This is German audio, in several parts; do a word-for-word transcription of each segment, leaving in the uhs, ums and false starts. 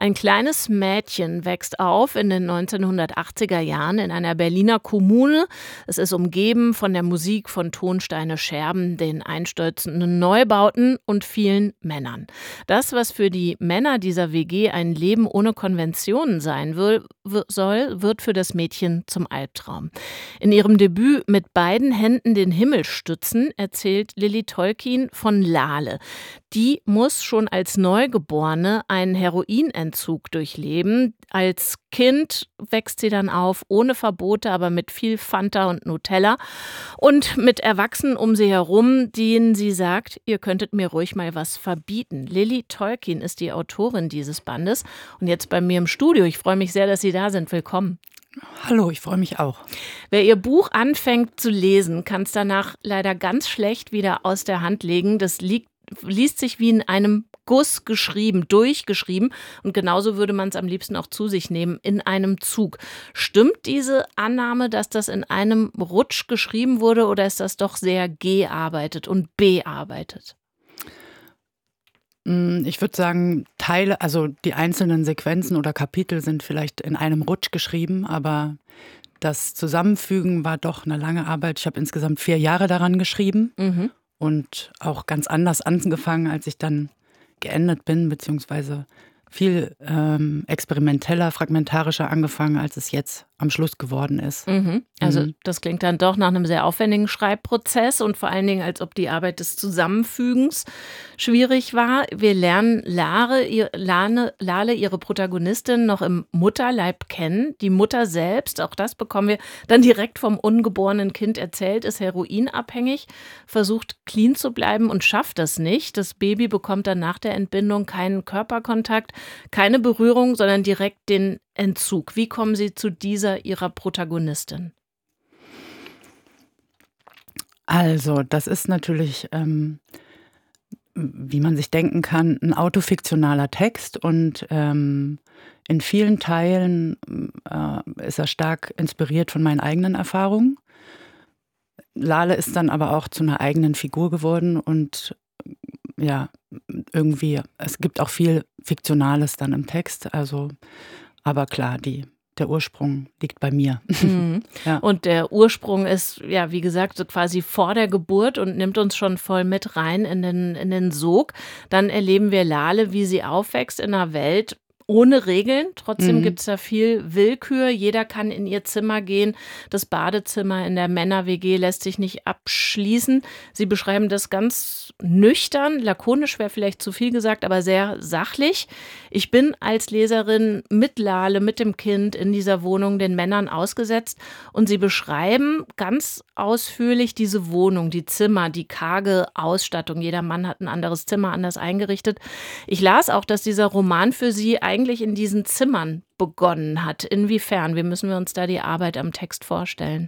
Ein kleines Mädchen wächst auf in den neunzehnhundertachtziger Jahren in einer Berliner Kommune. Es ist umgeben von der Musik von Tonsteine Scherben, den einstürzenden Neubauten und vielen Männern. Das, was für die Männer dieser W G ein Leben ohne Konventionen sein will, soll, wird für das Mädchen zum Albtraum. In ihrem Debüt Mit beiden Händen den Himmel stützen erzählt Lilly Tolkin von Lale. Die muss schon als Neugeborene einen Heroinentzug durchleben. Als Kind wächst sie dann auf, ohne Verbote, aber mit viel Fanta und Nutella und mit Erwachsenen um sie herum, denen sie sagt, ihr könntet mir ruhig mal was verbieten. Lilly Tolkin ist die Autorin dieses Bandes und jetzt bei mir im Studio. Ich freue mich sehr, dass Sie da sind. Willkommen. Hallo, ich freue mich auch. Wer Ihr Buch anfängt zu lesen, kann es danach leider ganz schlecht wieder aus der Hand legen. Das liegt liest sich wie in einem Guss geschrieben, durchgeschrieben und genauso würde man es am liebsten auch zu sich nehmen, in einem Zug. Stimmt diese Annahme, dass das in einem Rutsch geschrieben wurde oder ist das doch sehr gearbeitet und bearbeitet? Ich würde sagen, Teile, also die einzelnen Sequenzen oder Kapitel sind vielleicht in einem Rutsch geschrieben, aber das Zusammenfügen war doch eine lange Arbeit. Ich habe insgesamt vier Jahre daran geschrieben. Mhm. Und auch ganz anders angefangen, als ich dann geendet bin, beziehungsweise viel ähm, experimenteller, fragmentarischer angefangen, als es jetzt am Schluss geworden ist. Mhm. Also Mhm. das klingt dann doch nach einem sehr aufwendigen Schreibprozess und vor allen Dingen, als ob die Arbeit des Zusammenfügens schwierig war. Wir lernen Lare, ihr, Lane, Lale, ihre Protagonistin, noch im Mutterleib kennen. Die Mutter selbst, auch das bekommen wir dann direkt vom ungeborenen Kind erzählt, ist heroinabhängig, versucht clean zu bleiben und schafft das nicht. Das Baby bekommt dann nach der Entbindung keinen Körperkontakt, keine Berührung, sondern direkt den Entzug. Wie kommen Sie zu dieser Ihrer Protagonistin? Also, das ist natürlich, ähm, wie man sich denken kann, ein autofiktionaler Text und ähm, in vielen Teilen äh, ist er stark inspiriert von meinen eigenen Erfahrungen. Lale ist dann aber auch zu einer eigenen Figur geworden und ja, irgendwie, es gibt auch viel Fiktionales dann im Text, also aber klar, die, der Ursprung liegt bei mir. Mhm. Ja. Und der Ursprung ist, ja, wie gesagt, so quasi vor der Geburt und nimmt uns schon voll mit rein in den, in den Sog. Dann erleben wir Lale, wie sie aufwächst in einer Welt ohne Regeln. Trotzdem Mhm. gibt es da viel Willkür. Jeder kann in ihr Zimmer gehen. Das Badezimmer in der Männer-W G lässt sich nicht abschließen. Sie beschreiben das ganz nüchtern, lakonisch wäre vielleicht zu viel gesagt, aber sehr sachlich. Ich bin als Leserin mit Lale, mit dem Kind in dieser Wohnung den Männern ausgesetzt und sie beschreiben ganz ausführlich diese Wohnung, die Zimmer, die karge Ausstattung. Jeder Mann hat ein anderes Zimmer, anders eingerichtet. Ich las auch, dass dieser Roman für sie eigentlich in diesen Zimmern begonnen hat. Inwiefern? Wie müssen wir uns da die Arbeit am Text vorstellen?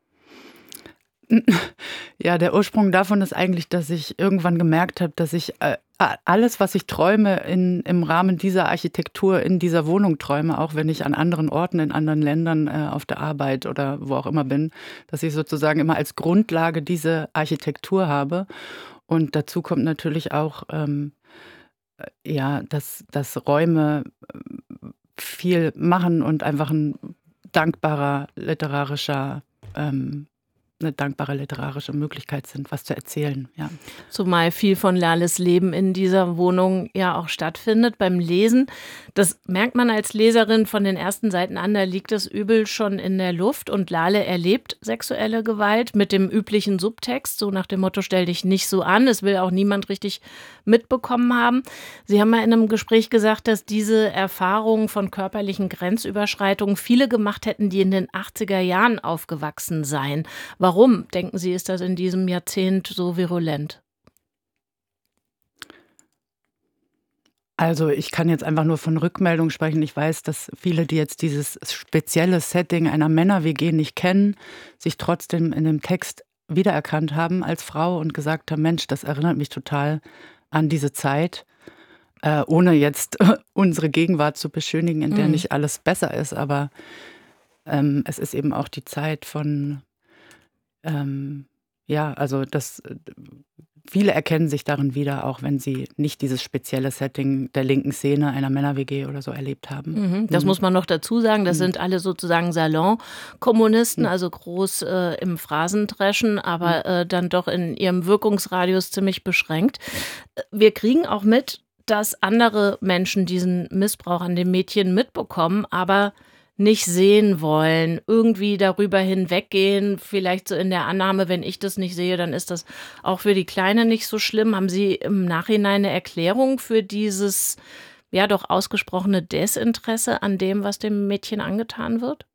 Ja, der Ursprung davon ist eigentlich, dass ich irgendwann gemerkt habe, dass ich äh, alles, was ich träume, in, im Rahmen dieser Architektur in dieser Wohnung träume, auch wenn ich an anderen Orten, in anderen Ländern äh, auf der Arbeit oder wo auch immer bin, dass ich sozusagen immer als Grundlage diese Architektur habe. Und dazu kommt natürlich auch, ähm, ja, dass, dass Räume viel machen und einfach ein dankbarer literarischer ähm, eine dankbare literarische Möglichkeit sind, was zu erzählen. Ja. Zumal viel von Lales Leben in dieser Wohnung ja auch stattfindet beim Lesen. Das merkt man als Leserin von den ersten Seiten an, da liegt das Übel schon in der Luft und Lale erlebt sexuelle Gewalt mit dem üblichen Subtext, so nach dem Motto, stell dich nicht so an, es will auch niemand richtig mitbekommen haben. Sie haben mal in einem Gespräch gesagt, dass diese Erfahrungen von körperlichen Grenzüberschreitungen viele gemacht hätten, die in den achtziger Jahren aufgewachsen seien. Warum, denken Sie, ist das in diesem Jahrzehnt so virulent? Also ich kann jetzt einfach nur von Rückmeldung sprechen. Ich weiß, dass viele, die jetzt dieses spezielle Setting einer Männer-W G nicht kennen, sich trotzdem in dem Text wiedererkannt haben als Frau und gesagt haben, Mensch, das erinnert mich total an diese Zeit, äh, ohne jetzt unsere Gegenwart zu beschönigen, in der Mhm. nicht alles besser ist. Aber ähm, es ist eben auch die Zeit von, ähm, ja, also das viele erkennen sich darin wieder, auch wenn sie nicht dieses spezielle Setting der linken Szene einer Männer-W G oder so erlebt haben. Mhm, das mhm. muss man noch dazu sagen. Das mhm. sind alle sozusagen Salon-Kommunisten, mhm. also groß äh, im Phrasendreschen, aber mhm. äh, dann doch in ihrem Wirkungsradius ziemlich beschränkt. Wir kriegen auch mit, dass andere Menschen diesen Missbrauch an den Mädchen mitbekommen, aber nicht sehen wollen, irgendwie darüber hinweggehen, vielleicht so in der Annahme, wenn ich das nicht sehe, dann ist das auch für die Kleine nicht so schlimm. Haben Sie im Nachhinein eine Erklärung für dieses, ja doch ausgesprochene Desinteresse an dem, was dem Mädchen angetan wird?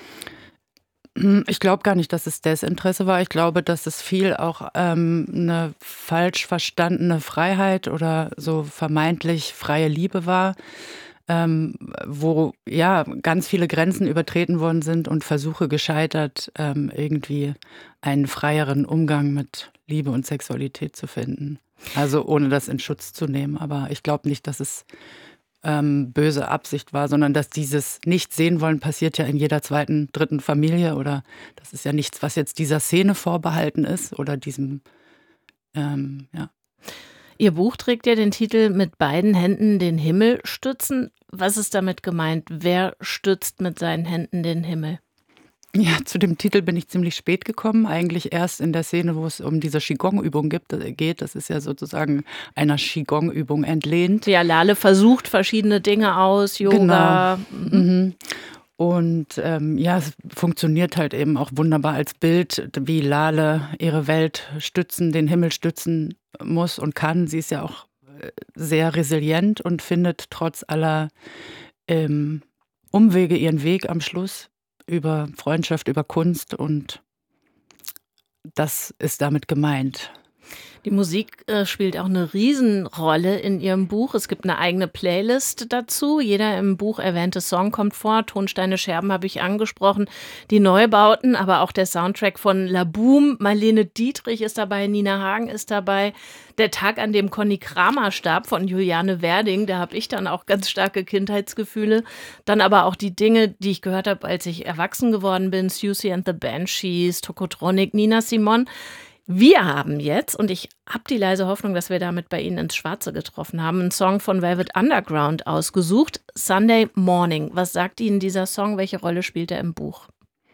Ich glaube gar nicht, dass es Desinteresse war. Ich glaube, dass es viel auch ähm, eine falsch verstandene Freiheit oder so vermeintlich freie Liebe war. Ähm, wo ja ganz viele Grenzen übertreten worden sind und Versuche gescheitert, ähm, irgendwie einen freieren Umgang mit Liebe und Sexualität zu finden. Also ohne das in Schutz zu nehmen. Aber ich glaube nicht, dass es ähm, böse Absicht war, sondern dass dieses Nicht-Sehen-Wollen passiert ja in jeder zweiten, dritten Familie. Oder das ist ja nichts, was jetzt dieser Szene vorbehalten ist oder diesem, ähm, ja. Ihr Buch trägt ja den Titel „Mit beiden Händen den Himmel stützen“. Was ist damit gemeint? Wer stützt mit seinen Händen den Himmel? Ja, zu dem Titel bin ich ziemlich spät gekommen. Eigentlich erst in der Szene, wo es um diese Qigong-Übung gibt, geht. Das ist ja sozusagen einer Qigong-Übung entlehnt. Ja, Lale versucht verschiedene Dinge aus, Yoga. Genau. Mhm. Und ähm, ja, es funktioniert halt eben auch wunderbar als Bild, wie Lale ihre Welt stützen, den Himmel stützen muss und kann. Sie ist ja auch sehr resilient und findet trotz aller ähm, Umwege ihren Weg am Schluss über Freundschaft, über Kunst, und das ist damit gemeint. Die Musik äh, spielt auch eine Riesenrolle in Ihrem Buch. Es gibt eine eigene Playlist dazu. Jeder im Buch erwähnte Song kommt vor. Tonsteine Scherben habe ich angesprochen. Die Neubauten, aber auch der Soundtrack von La Boom. Marlene Dietrich ist dabei, Nina Hagen ist dabei. Der Tag, an dem Conny Kramer starb, von Juliane Werding. Da habe ich dann auch ganz starke Kindheitsgefühle. Dann aber auch die Dinge, die ich gehört habe, als ich erwachsen geworden bin. Siouxsie and the Banshees, Tokotronic, Nina Simone. Wir haben jetzt, und ich habe die leise Hoffnung, dass wir damit bei Ihnen ins Schwarze getroffen haben, einen Song von Velvet Underground ausgesucht, Sunday Morning. Was sagt Ihnen dieser Song? Welche Rolle spielt er im Buch?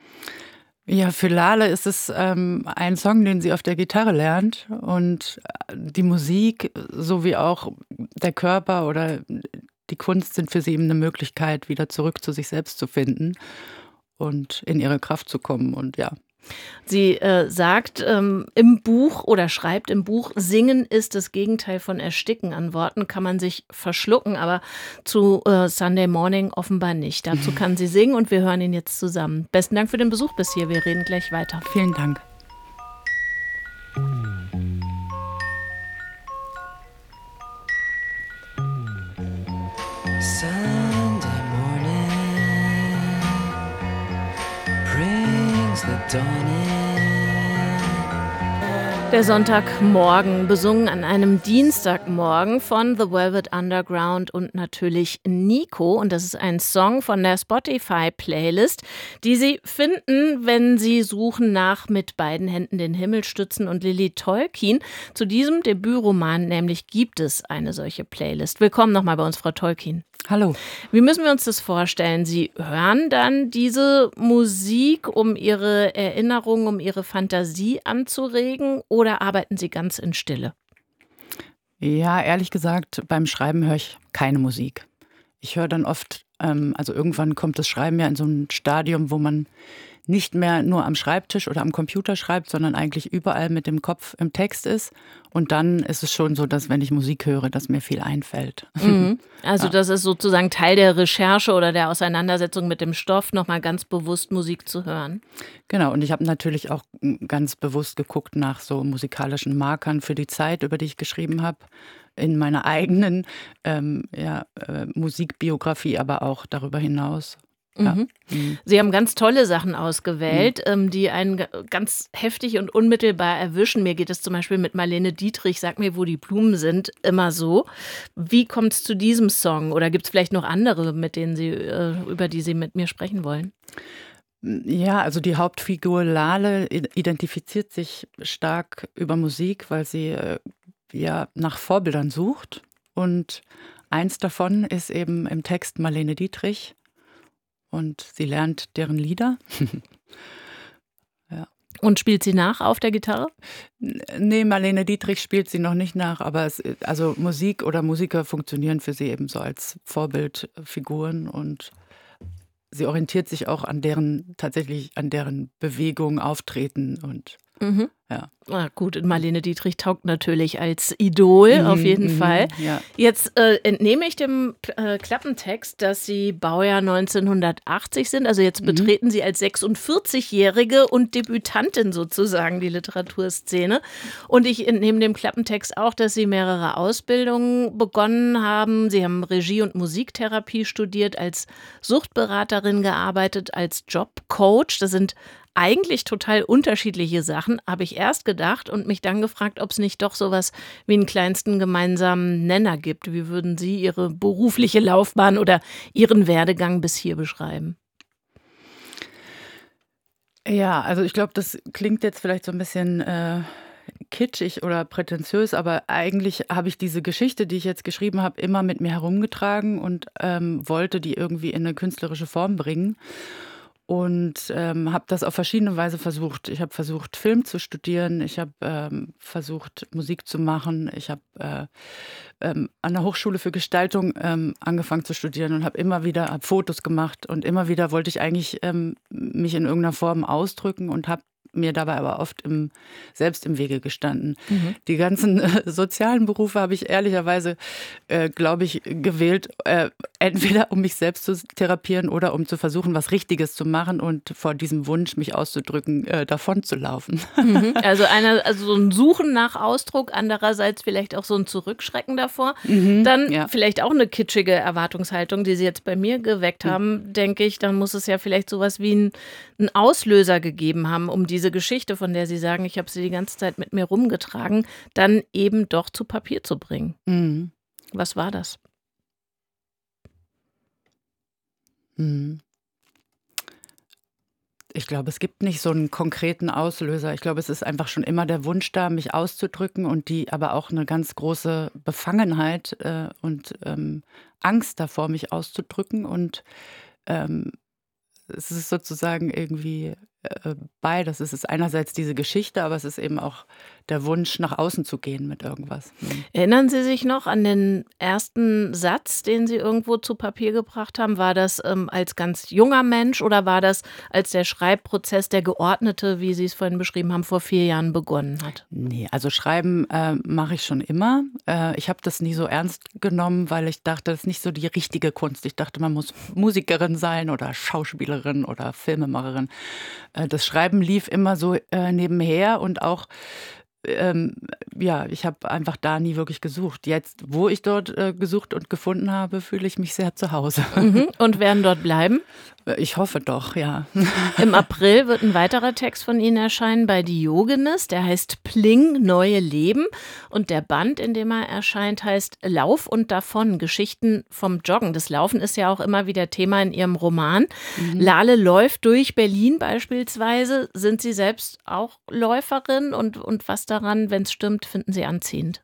Ja, für Lale ist es ähm, ein Song, den sie auf der Gitarre lernt, und die Musik sowie auch der Körper oder die Kunst sind für sie eben eine Möglichkeit, wieder zurück zu sich selbst zu finden und in ihre Kraft zu kommen, und ja. Sie äh, sagt ähm, im Buch oder schreibt im Buch, Singen ist das Gegenteil von Ersticken. An Worten kann man sich verschlucken, aber zu äh, Sunday Morning offenbar nicht. Dazu kann sie singen und wir hören ihn jetzt zusammen. Besten Dank für den Besuch bis hier. Wir reden gleich weiter. Vielen Dank. Sunday morning brings the dawn in. Der Sonntagmorgen, besungen an einem Dienstagmorgen von The Velvet Underground und natürlich Nico. Und das ist ein Song von der Spotify-Playlist, die Sie finden, wenn Sie suchen nach Mit beiden Händen den Himmel stützen und Lily Tolkien. Zu diesem Debütroman nämlich gibt es eine solche Playlist. Willkommen nochmal bei uns, Frau Tolkien. Hallo. Wie müssen wir uns das vorstellen? Sie hören dann diese Musik, um Ihre Erinnerungen, um Ihre Fantasie anzuregen, oder arbeiten Sie ganz in Stille? Ja, ehrlich gesagt, beim Schreiben höre ich keine Musik. Ich höre dann oft, ähm, also irgendwann kommt das Schreiben ja in so ein Stadium, wo man nicht mehr nur am Schreibtisch oder am Computer schreibt, sondern eigentlich überall mit dem Kopf im Text ist. Und dann ist es schon so, dass wenn ich Musik höre, dass mir viel einfällt. Mhm. Also ja. Das ist sozusagen Teil der Recherche oder der Auseinandersetzung mit dem Stoff, nochmal ganz bewusst Musik zu hören. Genau, und ich habe natürlich auch ganz bewusst geguckt nach so musikalischen Markern für die Zeit, über die ich geschrieben habe. In meiner eigenen ähm, ja, äh, Musikbiografie, aber auch darüber hinaus. Ja. Mhm. Sie haben ganz tolle Sachen ausgewählt, mhm. die einen ganz heftig und unmittelbar erwischen. Mir geht es zum Beispiel mit Marlene Dietrich, Sag mir, wo die Blumen sind, immer so. Wie kommt es zu diesem Song? Oder gibt es vielleicht noch andere, mit denen Sie, über die Sie mit mir sprechen wollen? Ja, also die Hauptfigur Lale identifiziert sich stark über Musik, weil sie äh, ja nach Vorbildern sucht. Und eins davon ist eben im Text Marlene Dietrich. Und sie lernt deren Lieder. Ja. Und spielt sie nach auf der Gitarre? Nee, Marlene Dietrich spielt sie noch nicht nach, aber es, also Musik oder Musiker funktionieren für sie eben so als Vorbildfiguren und sie orientiert sich auch an deren, tatsächlich an deren Bewegung, Auftreten und Mhm. ja. Ah, gut, und Marlene Dietrich taugt natürlich als Idol, Mhm, auf jeden mhm, Fall. ja. Jetzt äh, entnehme ich dem äh, Klappentext, dass Sie Baujahr neunzehnhundertachtzig sind. Also jetzt Mhm. betreten Sie als sechsundvierzig-Jährige und Debütantin sozusagen die Literaturszene. Und ich entnehme dem Klappentext auch, dass Sie mehrere Ausbildungen begonnen haben. Sie haben Regie- und Musiktherapie studiert, als Suchtberaterin gearbeitet, als Jobcoach. Das sind eigentlich total unterschiedliche Sachen, habe ich erst gedacht und mich dann gefragt, ob es nicht doch sowas wie einen kleinsten gemeinsamen Nenner gibt. Wie würden Sie Ihre berufliche Laufbahn oder Ihren Werdegang bis hier beschreiben? Ja, also ich glaube, das klingt jetzt vielleicht so ein bisschen äh, kitschig oder prätentiös, aber eigentlich habe ich diese Geschichte, die ich jetzt geschrieben habe, immer mit mir herumgetragen und ähm, wollte die irgendwie in eine künstlerische Form bringen. Und ähm, habe das auf verschiedene Weise versucht. Ich habe versucht, Film zu studieren. Ich habe ähm, versucht, Musik zu machen. Ich habe äh, ähm, an der Hochschule für Gestaltung ähm, angefangen zu studieren und habe immer wieder hab Fotos gemacht. Und immer wieder wollte ich eigentlich ähm, mich in irgendeiner Form ausdrücken und habe mir dabei aber oft im, selbst im Wege gestanden. Mhm. Die ganzen äh, sozialen Berufe habe ich ehrlicherweise, äh, glaube ich, gewählt, äh, entweder um mich selbst zu therapieren oder um zu versuchen, was Richtiges zu machen und vor diesem Wunsch, mich auszudrücken, äh, davon zu laufen. Mhm. Also, einer, also so ein Suchen nach Ausdruck, andererseits vielleicht auch so ein Zurückschrecken davor. Mhm, Dann ja. vielleicht auch eine kitschige Erwartungshaltung, die Sie jetzt bei mir geweckt haben, denke ich. Dann muss es ja vielleicht sowas wie einen einen Auslöser gegeben haben, um diese Geschichte, von der Sie sagen, ich habe sie die ganze Zeit mit mir rumgetragen, dann eben doch zu Papier zu bringen. Mhm. Was war das? Mhm. Ich glaube, es gibt nicht so einen konkreten Auslöser. Ich glaube, es ist einfach schon immer der Wunsch da, mich auszudrücken und die aber auch eine ganz große Befangenheit äh, und ähm, Angst davor, mich auszudrücken. Und ähm, es ist sozusagen irgendwie äh, beides. Es ist einerseits diese Geschichte, aber es ist eben auch der Wunsch, nach außen zu gehen mit irgendwas. Mhm. Erinnern Sie sich noch an den ersten Satz, den Sie irgendwo zu Papier gebracht haben? War das ähm, als ganz junger Mensch oder war das, als der Schreibprozess, der geordnete, wie Sie es vorhin beschrieben haben, vor vier Jahren begonnen hat? Nee, also schreiben äh, mache ich schon immer. Äh, ich habe das nie so ernst genommen, weil ich dachte, das ist nicht so die richtige Kunst. Ich dachte, man muss Musikerin sein oder Schauspielerin oder Filmemacherin. Äh, das Schreiben lief immer so äh, nebenher und auch ähm, ja, ich habe einfach da nie wirklich gesucht. Jetzt, wo ich dort äh, gesucht und gefunden habe, fühle ich mich sehr zu Hause. Mhm. Und werden dort bleiben? Ich hoffe doch, ja. Im April wird ein weiterer Text von Ihnen erscheinen bei Diogenes, der heißt Pling, neue Leben. Und der Band, in dem er erscheint, heißt Lauf und davon, Geschichten vom Joggen. Das Laufen ist ja auch immer wieder Thema in Ihrem Roman. Mhm. Lale läuft durch Berlin beispielsweise. Sind Sie selbst auch Läuferin? Und, und was daran, wenn es stimmt, finden Sie anziehend?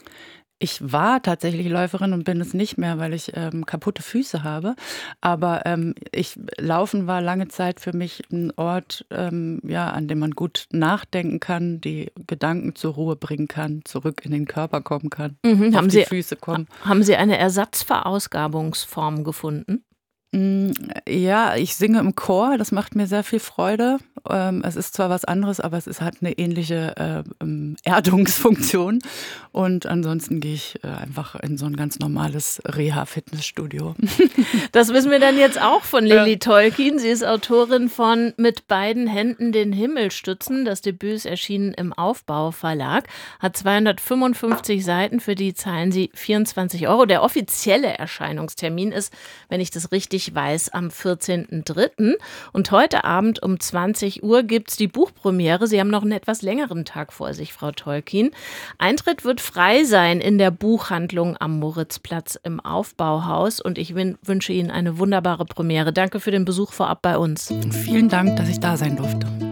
Ich war tatsächlich Läuferin und bin es nicht mehr, weil ich ähm, kaputte Füße habe. Aber ähm, ich, Laufen war lange Zeit für mich ein Ort, ähm, ja, an dem man gut nachdenken kann, die Gedanken zur Ruhe bringen kann, zurück in den Körper kommen kann, Mhm. auf Haben die Sie, Füße kommen. haben Sie eine Ersatzverausgabungsform gefunden? Mm, Ja, ich singe im Chor, das macht mir sehr viel Freude. Ähm, es ist zwar was anderes, aber es ist, hat eine ähnliche äh, ähm, Erdungsfunktion. Und ansonsten gehe ich äh, einfach in so ein ganz normales Reha-Fitnessstudio. Das wissen wir dann jetzt auch von Lilly Ja. Tolkien. Sie ist Autorin von Mit beiden Händen den Himmel stützen. Das Debüt ist erschienen im Aufbau Verlag, hat zweihundertfünfundfünfzig Seiten, für die zahlen Sie vierundzwanzig Euro. Der offizielle Erscheinungstermin ist, wenn ich das richtig weiß, am vierzehnten dritten Und heute Abend um zwanzig zwanzig Uhr gibt's die Buchpremiere. Sie haben noch einen etwas längeren Tag vor sich, Frau Tolkien. Eintritt wird frei sein in der Buchhandlung am Moritzplatz im Aufbauhaus. Und ich wün- wünsche Ihnen eine wunderbare Premiere. Danke für den Besuch vorab bei uns. Vielen Dank, dass ich da sein durfte.